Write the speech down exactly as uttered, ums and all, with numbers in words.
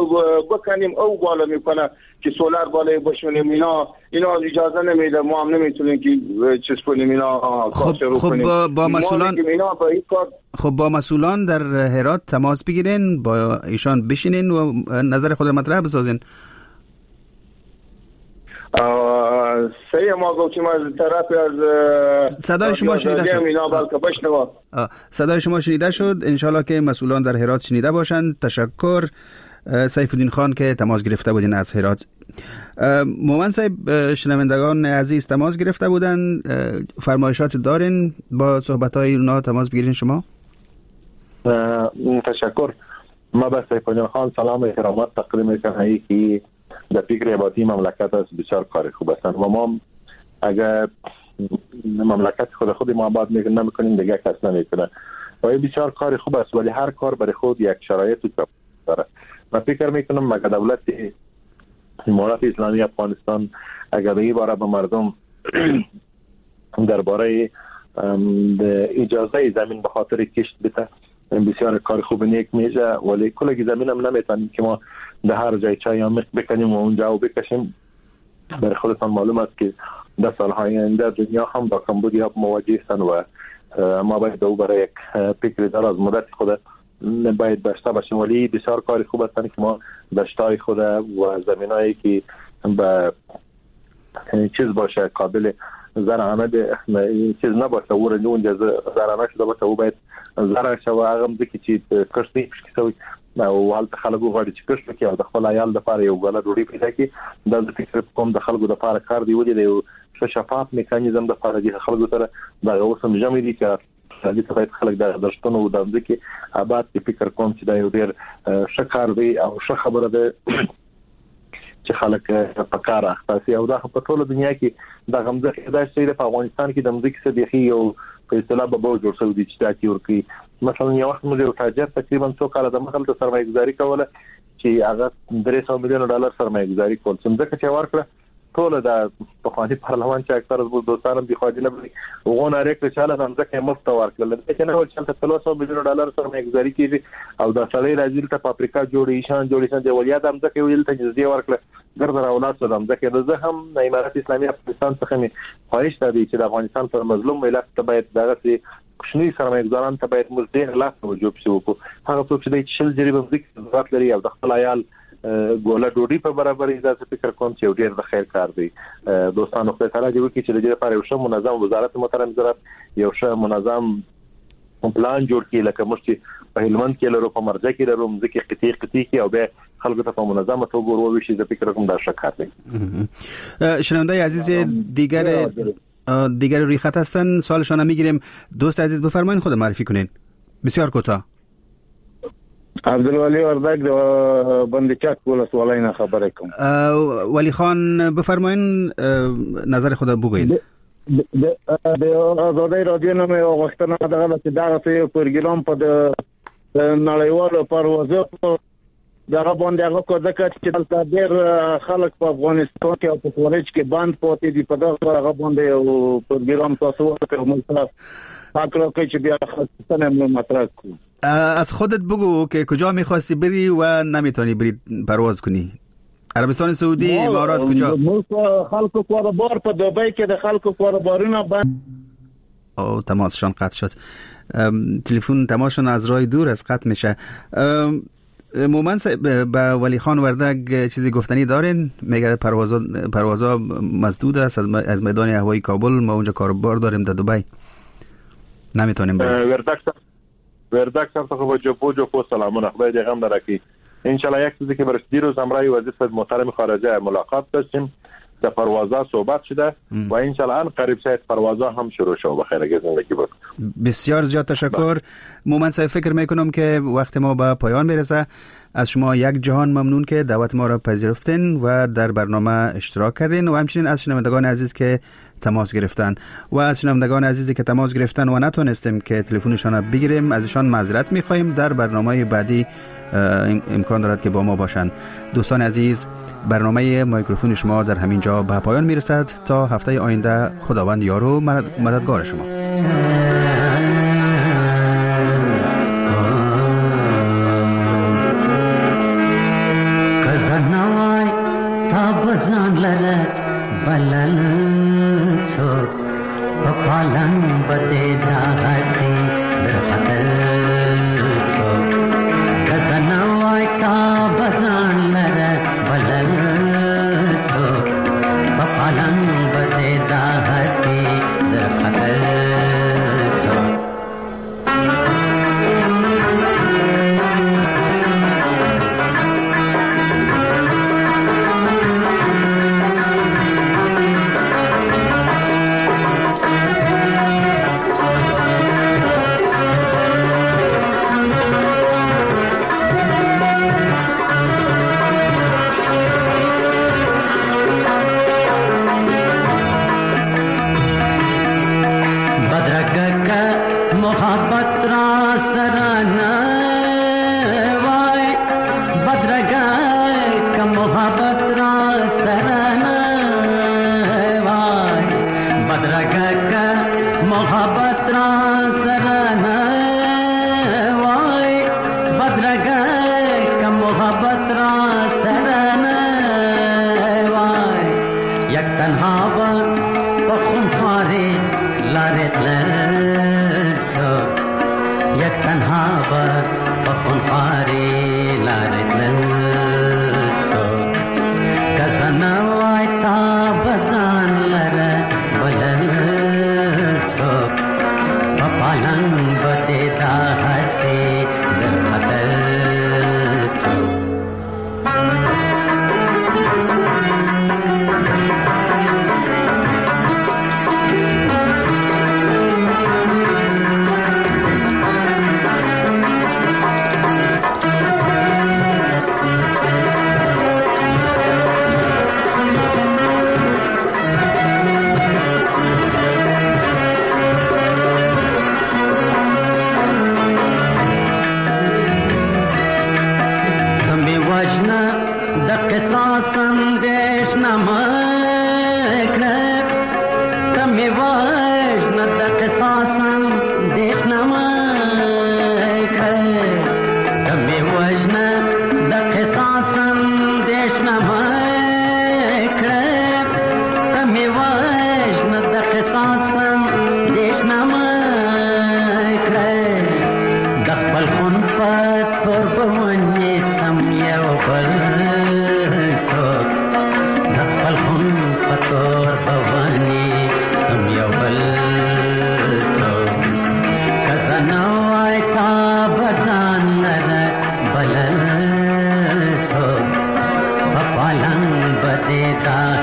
بکنیم او بالا میکنه که سولر بالا بشونیم، اینا اینا اجازه نمیده، ما هم نمیتونیم که چیز کنیم اینا. خب خب با, با مسئولان با خب با مسئولان در هرات تماس بگیرین، با ایشان بشینین و نظر خود مطرح بسازین. سه ما گفتیم از طرف از صدای شما شنیده شد. صدای شما شنیده شد. انشالله که مسئولان در هرات شنیده باشند. تشکر سیف الدین خان که تماس گرفته بودین از هرات. مومن صاحب، شنوندگان عزیز تماس گرفته بودن، فرمایشات دارین با صحبت‌های اونا تماس بگیرین شما؟ تشکر. ما به سیف الدین خان سلام و کرامت تقدیم می‌کنم که در فکر آبادی مملکت است بسیار کار خوب است و ما اگر مملکت خود خود ما آباد نمی‌کنیم دیگه کس نمی‌کنه و این بسیار کار خوب است، ولی هر کار برای خود یک شرایط داره. من فکر می‌کنم مگه دولت امارات اسلامی افغانستان اگر به این باره به مردم درباره اجازه زمین به خاطر کشت بده بسیار کار خوب نیک میشه، ولی کلگی زمین هم نمیتونیم که ما در هر جای چای عمیق بکنیم و اونجا و بکشیم. برای خودتان معلوم است که در سالهای آینده دنیا هم با کمبود آب مواجه هستند و ما باید او برای یک فکر دراز مدت خود باید داشته باشیم، ولی بسیار کار خوب است که ما دشتای خود و زمینایی که به چیز باشه قابل زرعانه چیز نباشه و اونجا زرعانه شده باشه و باید زرع شو هغه مځکې چې کښت نه پکې شوی او هلته خلک وغواړي چې کښت وکړي او د خپل عیال دپاره یو ګله ډوډۍ پیدا کړي. دا زه فکر کوم د خلکو دپاره کار دی، ولې د یو ښه شفاف میکانیزم دپاره دي خلکو سره دغه اوس هم ژمی دي چې دې ته باید خلک د دښتونو او د مځکې آباد کې فکر کوم چې دا یو ډېر ښه کار دی او ښه خبره ده چې خلک په کار اخته سي او دا په ټوله دنیا کې د غمزه دا شی په افغانستان کې د مځکې څخه دی یو په اصطلاح به به جوړ شوی دی چې دا تیورکی مثلا یو وخت موږ یو تاجر تقریبا څو کال د مخال ته سرمایه گذاري کوله چې هغه درې سوه میلیون ډالر سرمایه گذاري کول چې ځکه چې ورکړه ټول د پخوانی پارلمان چې اکثر از دوستانم دی خواجه لبري وغون اړیکه چاله هم ځکه مفت ورکړل چې نه ول چې ثلاث سوه میلیون ډالر سرمایه گذاري کیږي او د سړی راځي ته پاپریکا جوړي شان جوړي شان دی ولیاد هم ځکه ویل ته جزيه ورکړه ګرځر اولاد سره هم ځکه زه هم د امارات اسلامي افغانستان څخه می خواهش دی چې د افغانستان پر مظلوم ملت ته باید دغه سي کوچنی سرمایه گذاران ته باید موږ ډېر لاس توجه وکړو. هغه څوک چې د شل جریبه ځکه ضرورت لري او د خپل عیال ګوله ډوډۍ په برابر اجازه فکر کوم چې ډېر د خیر کار دی. دوستانو خدای تعالی دې وکړي چې د دې لپاره یو ښه منظم وزارت محترم وزارت یو ښه منظم پلان جوړ کړي لکه موږ چې په هلمند کې لرو په مرجع کې لرو ځکه قطعي قطعي کې او به خلکو ته په منظمه توګه وروي چې د فکر کوم دا ښه کار دی. شنوندای عزیز دیگر دیگر روی خط هستن، سوالشان میگیریم. دوست عزیز بفرمایید خود معرفی کنین بسیار کوتاه. عبدالولی وردک د بندچک ولسوالۍ نه خبرې کوم. ولی خان بفرمایین نظر خود بگویید. د آزادۍ رادیو نه مې غوښتنه دغه چې دغه پروګرام په د نړیوالو پروازو دغه باندې هغه کو ځکه چې دلته ډېر خلک په افغانستان کې او په خارج کې بند پاتې دي، په دغه هغه باندې یو پروګرام تاسو ورته موږ فکر کوي چې بیا خاصه نمونه مطرح کو. از خودت بگو که کجا می‌خواستی بری و نمیتونی بری پرواز کنی؟ عربستان سعودی، امارات، کجا؟ خلکو کاروبار په دبی کې د خلکو کاروبارونه بند. او تماسشان قطع شد. تلفن تماسشان از راه دور از قطع میشه. مومن با ولی خان وردک چیزی گفتنی دارین؟ میگه پروازا پروازا مسدود است از میدان هوایی کابل، ما اونجا کاروبار داریم در دبی نمیتونیم بریم. وردک وردک سر تو با جو جو پو سلامونه خدای دې غم درکړي. ان شاء الله یک چیزی که برش دیروز امرای وزیر محترم خارجه ملاقات داشتیم، در پروازها صحبت شده و ان شاء الله قریب شاید پروازها هم شروع شه. بخیر اگه زندگی بود. بسیار زیاد تشکر. مومن صاحب فکر میکنم که وقت ما به پایان میرسه. از شما یک جهان ممنون که دعوت ما را پذیرفتین و در برنامه اشتراک کردین و همچنین از شنوندگان عزیز که تماس گرفتن و از شنوندگان عزیزی که تماس گرفتن و نتونستیم که تلفنشان را بگیریم ازشان معذرت میخواهیم. در برنامه بعدی امکان دارد که با ما باشند. دوستان عزیز، برنامه میکروفون شما در همین جا به پایان میرسد. تا هفته آینده خداوند یار و مددگار شما. बजान लरे बलन छो पपालन बदे दासी दरपतर छो गजनवाइता बजान लरे बलन छो पपालन बदे दासी दरपतर छो देता